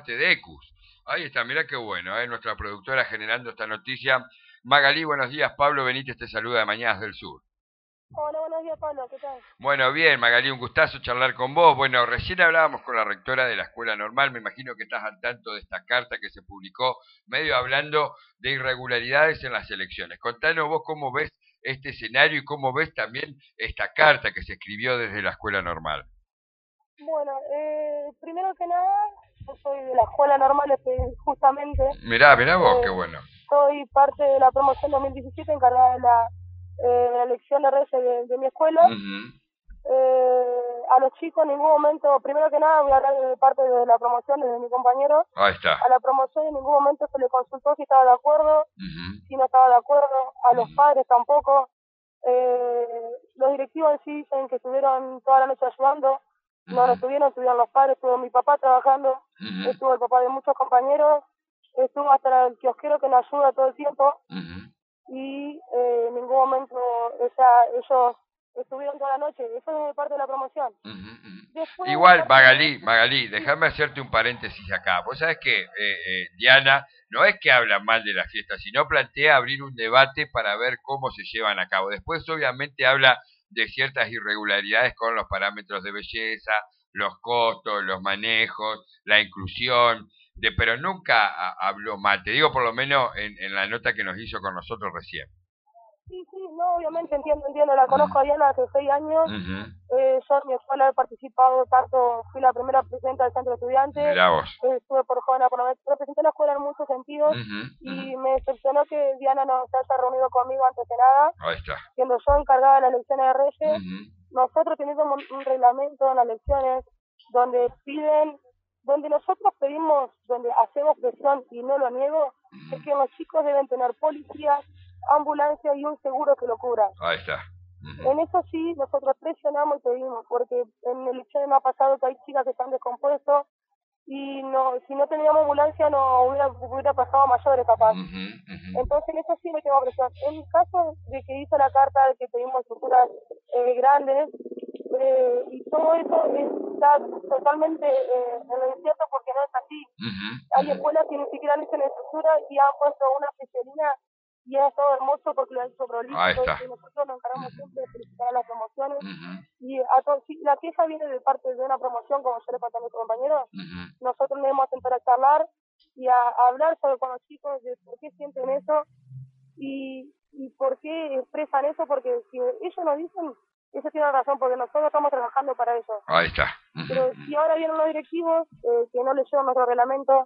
de ECUS. Ahí está, mirá qué bueno, nuestra productora generando esta noticia. Magalí, buenos días, Pablo Benítez te saluda de Mañanas del Sur. Hola, buenos días, Pablo, ¿qué tal? Bueno, bien, Magalí, un gustazo charlar con vos. Bueno, recién hablábamos con la rectora de la Escuela Normal, me imagino que estás al tanto de esta carta que se publicó, medio hablando de irregularidades en las elecciones. Contanos vos cómo ves este escenario y cómo ves también esta carta que se escribió desde la Escuela Normal. Bueno, primero que nada, yo soy de la Escuela Normal, justamente. Mirá vos, qué bueno. Soy parte de la promoción 2017 encargada de la elección de redes de mi escuela. A los chicos en ningún momento, primero que nada voy a hablar de parte de la promoción, de mi compañero. Ahí está. A la promoción en ningún momento se le consultó si estaba de acuerdo, si no estaba de acuerdo, a los padres tampoco. Los directivos en sí dicen que estuvieron toda la noche ayudando, no estuvieron los padres, estuvo mi papá trabajando, estuvo el papá de muchos compañeros, estuvo hasta el kiosquero que nos ayuda todo el tiempo, y en ningún momento ellos estuvieron toda la noche, eso es parte de la promoción. Después, igual, Magalí, déjame hacerte un paréntesis acá. Vos sabés que Diana no es que habla mal de la fiesta, sino plantea abrir un debate para ver cómo se llevan a cabo. Después, obviamente, habla de ciertas irregularidades con los parámetros de belleza, los costos, los manejos, la inclusión, pero nunca habló mal. Te digo por lo menos en la nota que nos hizo con nosotros recién. Sí, no, obviamente entiendo, la conozco a Diana hace 6 años, yo en mi escuela he participado tanto, fui la primera presidenta del centro de estudiantes, estuve por joven, representé la escuela en muchos sentidos, y me decepcionó que Diana no se haya reunido conmigo antes de nada, siendo yo encargada de las elecciones de Reyes. Nosotros tenemos un reglamento en las elecciones donde nosotros pedimos, donde hacemos presión, y no lo niego, es que los chicos deben tener policías, ambulancia y un seguro que lo cubra. Ahí está. En eso sí, nosotros presionamos y pedimos, porque en elecciones me ha pasado que hay chicas que están descompuestos y si no teníamos ambulancia no hubiera pasado a mayores capaz. Entonces en eso sí me tengo presión. En el caso de que hice la carta de que pedimos estructuras grandes, y todo eso está totalmente en lo incierto porque no es así. Hay escuelas que ni siquiera han hecho la estructura y han puesto una especialidad y es todo hermoso porque lo han hecho prolijo, y nosotros nos encargamos siempre de felicitar a las promociones, y si la queja viene de parte de una promoción, como yo le conté a mis compañeros, nosotros nos vamos a sentar a charlar y a hablar con los chicos de por qué sienten eso y por qué expresan eso, porque si ellos nos dicen, ellos tienen razón, porque nosotros estamos trabajando para eso. Ahí está. Pero si ahora vienen los directivos que no leyeron nuestro reglamento,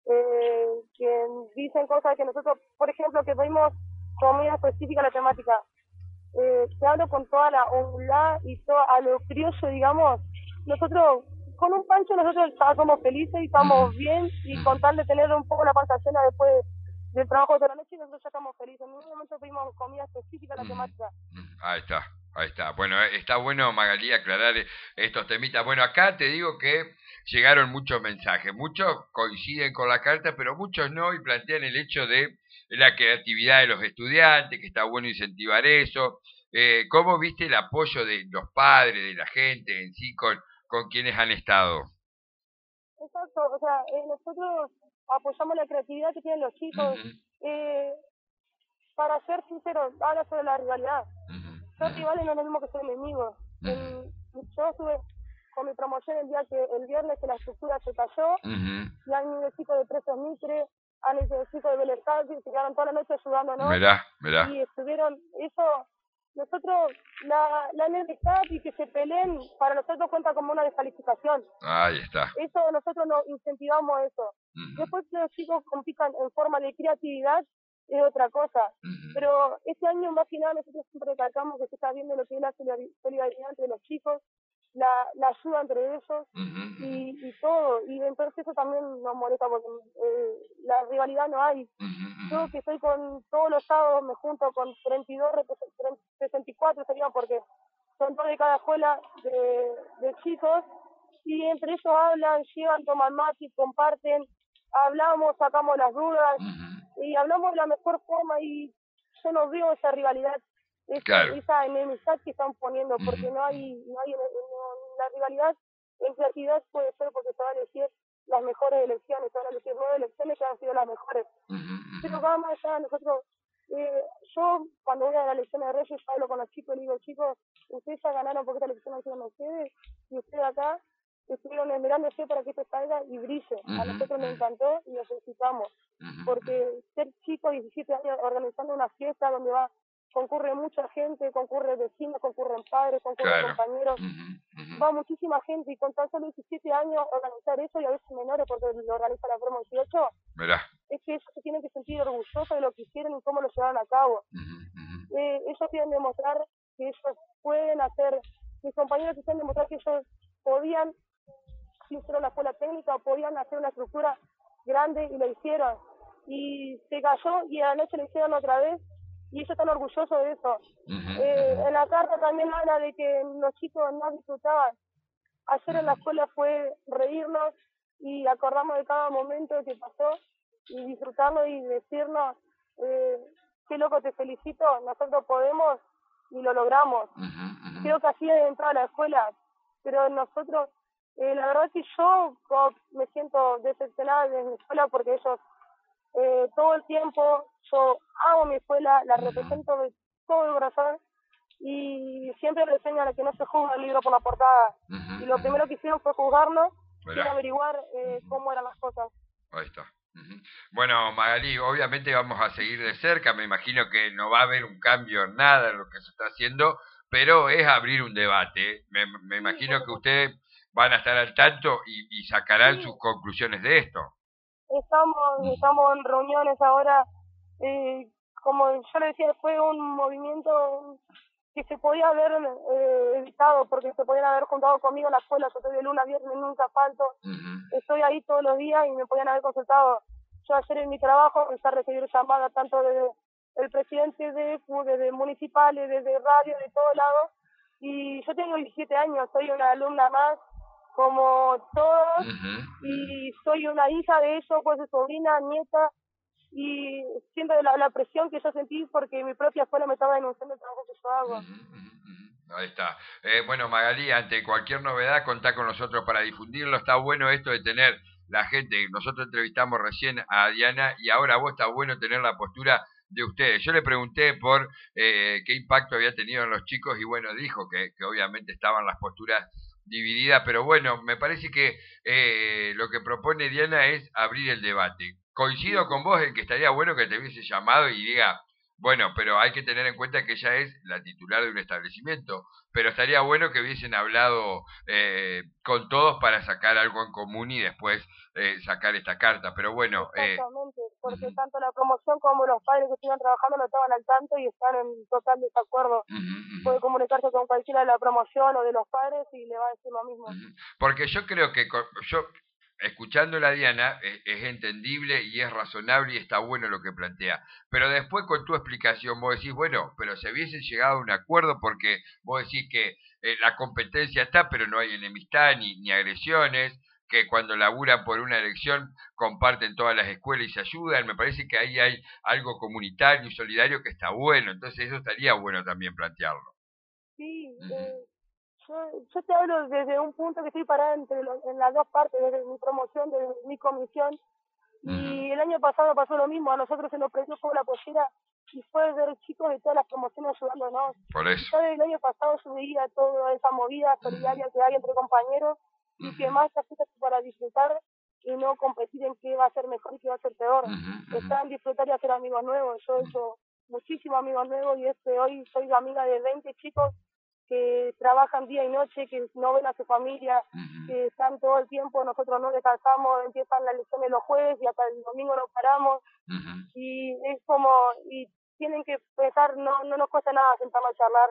que dicen cosas que nosotros, por ejemplo, que pedimos comida específica a la temática, te hablo con toda la humildad y todo a lo criollo, digamos, nosotros con un pancho nosotros ya somos felices y estamos bien, y con tal de tener un poco la panza llena después del trabajo de toda la noche, nosotros ya estamos felices. En ningún momento pedimos comida específica a la temática. Ahí está. Bueno, está bueno, Magalí, aclarar estos temitas. Bueno, acá te digo que llegaron muchos mensajes. Muchos coinciden con la carta, pero muchos no, y plantean el hecho de la creatividad de los estudiantes, que está bueno incentivar eso. ¿Cómo viste el apoyo de los padres, de la gente en sí, con quienes han estado? Exacto, o sea, nosotros apoyamos la creatividad que tienen los chicos. Para ser sincero, habla sobre la rivalidad. Ser rivales no es lo mismo que ser enemigos. Yo estuve con mi promoción el viernes que la estructura se cayó, y han ido chicos de Presos Mitre, han ido chicos de Vélez Sarsfield, se quedaron toda la noche ayudándonos. Mirá. Y estuvieron, eso, nosotros, la enemistad y que se peleen, para nosotros cuenta como una descalificación. Ahí está. Eso, nosotros nos incentivamos eso. Después que los chicos compitan en forma de creatividad, es otra cosa. Pero este año más que nada nosotros siempre recalcamos que se está viendo lo que es la solidaridad entre los chicos, la ayuda entre ellos, y todo. Y entonces eso también nos molesta porque la rivalidad no hay. Yo que estoy con todos los sábados me junto con 64 sería, porque son todos de cada escuela de chicos, y entre ellos hablan, llevan, toman mate, comparten, hablamos, sacamos las dudas, y hablamos de la mejor forma, y yo no veo esa rivalidad, esa enemistad que están poniendo, porque no hay la rivalidad en creatividad puede ser porque se va a elegir las mejores elecciones, van a elegir 9 elecciones que han sido las mejores. Pero va más allá, nosotros, yo cuando voy a la elección de Reyes, yo hablo con los chicos y digo, chicos, ustedes ya ganaron porque esta elección la hicieron ustedes, y ustedes acá estuvieron esmerándose para que esto salga y brille. A nosotros nos encantó y nos felicitamos, porque ser chico, 17 años, organizando una fiesta donde concurre mucha gente, concurre vecinos, concurren padres, concurren compañeros, va muchísima gente, y con tan solo 17 años organizar eso, y a veces menores porque lo organiza la Promo 18, es que ellos se tienen que sentir orgullosos de lo que hicieron y cómo lo llevaron a cabo. Ellos quieren demostrar que ellos pueden hacer, mis compañeros quieren demostrar que ellos podían, si hicieron la escuela técnica, podían hacer una estructura grande, y lo hicieron, y se cayó y a la noche lo hicieron otra vez, y ellos están orgullosos de eso. En la carta también habla de que los chicos no disfrutaban. Ayer en la escuela fue reírnos y acordarnos de cada momento que pasó y disfrutarlo y decirnos, qué loco, te felicito, nosotros podemos y lo logramos. Creo que así es entrar a la escuela, pero nosotros, la verdad es que yo me siento decepcionada de mi escuela porque ellos todo el tiempo, yo amo mi escuela, la represento de todo el corazón, y siempre le enseñan a que no se juzga el libro por la portada. Y lo primero que hicieron fue juzgarnos y averiguar cómo eran las cosas. Ahí está. Bueno, Magalí, obviamente vamos a seguir de cerca, me imagino que no va a haber un cambio en nada en lo que se está haciendo, pero es abrir un debate. Me imagino que ustedes van a estar al tanto y sacarán sus conclusiones de esto. Estamos en reuniones ahora, como yo le decía, fue un movimiento que se podía haber evitado, porque se podían haber juntado conmigo en la escuela. Yo estoy de lunes a viernes, nunca falto, estoy ahí todos los días y me podían haber consultado. Yo ayer en mi trabajo empecé a recibir llamadas tanto desde el presidente de EFU, desde municipales, desde radio, de todos lados, y yo tengo 17 años, soy una alumna más, como todos, y soy una hija de ellos, pues de sobrina, nieta, y siento la presión que yo sentí porque mi propia escuela me estaba denunciando el trabajo que yo hago. Ahí está. Bueno, Magalí, ante cualquier novedad, contá con nosotros para difundirlo. Está bueno esto de tener la gente. Nosotros entrevistamos recién a Diana y ahora vos, está bueno tener la postura de ustedes. Yo le pregunté por qué impacto había tenido en los chicos y bueno, dijo que obviamente estaban las posturas divididas, pero bueno, me parece que lo que propone Diana es abrir el debate. Coincido con vos en que estaría bueno que te hubiese llamado y diga, bueno, pero hay que tener en cuenta que ella es la titular de un establecimiento, pero estaría bueno que hubiesen hablado con todos para sacar algo en común y después sacar esta carta, pero bueno. Exactamente, porque tanto la promoción como los padres que estuvieron trabajando no estaban al tanto y están en total desacuerdo. Puede comunicarse con cualquiera de la promoción o de los padres y le va a decir lo mismo. Porque yo creo que escuchando a Diana es entendible y es razonable y está bueno lo que plantea. Pero después con tu explicación vos decís, bueno, pero se hubiesen llegado a un acuerdo porque vos decís que la competencia está, pero no hay enemistad ni agresiones, que cuando laburan por una elección comparten todas las escuelas y se ayudan. Me parece que ahí hay algo comunitario y solidario que está bueno. Entonces eso estaría bueno también plantearlo. Sí, yo te hablo desde un punto que estoy parada en las dos partes, desde mi promoción, desde mi comisión, y el año pasado pasó lo mismo, a nosotros se nos prendió como la pollera y fue ver chicos de todas las promociones ayudándonos. Por eso. Yo desde el año pasado yo veía toda esa movida solidaria que hay entre compañeros y que más se ajusta para disfrutar y no competir en qué va a ser mejor y qué va a ser peor. Está en disfrutar y hacer amigos nuevos. Yo he hecho muchísimos amigos nuevos y hoy soy amiga de 20 chicos que trabajan día y noche, que no ven a su familia, que están todo el tiempo, nosotros no descansamos, empiezan las lecciones los jueves y hasta el domingo no paramos, y es como, y tienen que pensar, no nos cuesta nada sentarnos a charlar,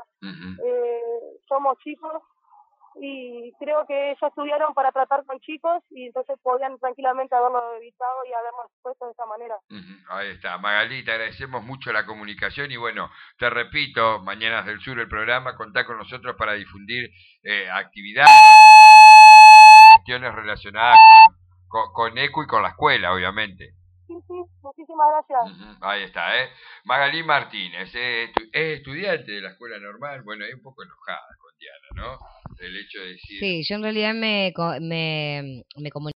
somos chicos, y creo que ellos estudiaron para tratar con chicos y entonces podían tranquilamente haberlo evitado y habernos puesto de esa manera. Ahí está. Magalí, te agradecemos mucho la comunicación y bueno, te repito, Mañanas del Sur el programa, contá con nosotros para difundir actividades, cuestiones relacionadas con ECU y con la escuela, obviamente. Sí, muchísimas gracias. Ahí está, Magalí Martínez, es estudiante de la escuela normal, bueno, es un poco enojada con Diana, ¿no? El hecho de decir... Sí, yo en realidad me comuniqué